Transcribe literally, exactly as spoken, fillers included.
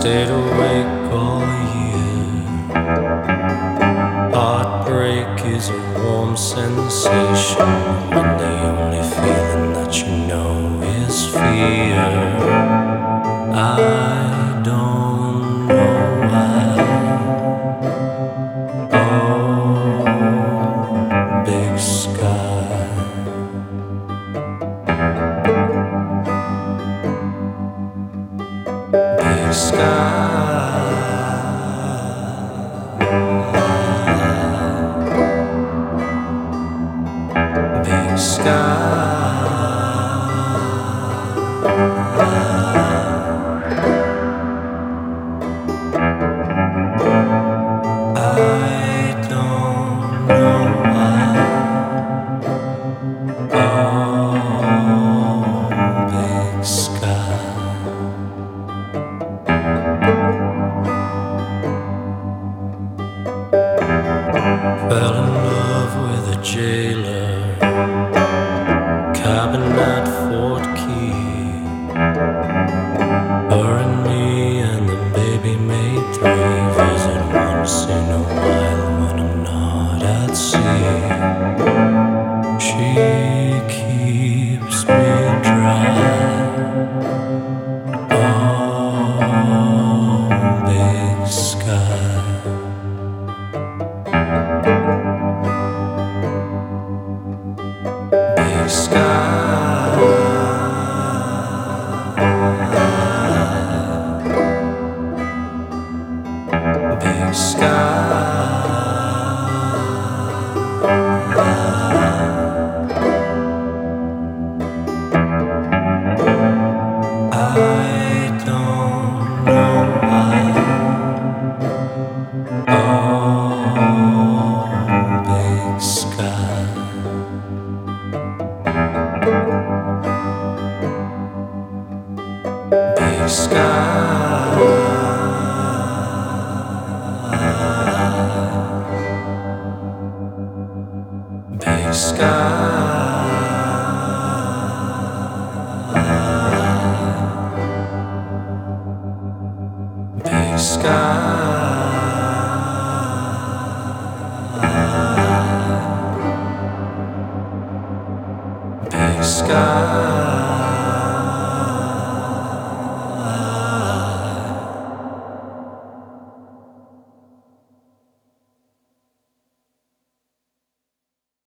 stayed awake all year. Heartbreak is a warm sensation when the only feeling that you know is fear. I don't know why. Oh, big sky. Big sky. Big sky. I don't know why. Oh, big sky. Fell in love with a jailer, cabin at Fort Key. Her and me and the baby made three. Visit once in a while when I'm not at sea. She keeps me dry. Oh, big sky. Big sky. Big sky. I don't know why. Oh, big sky. Big sky. Big sky. Big sky. Big sky.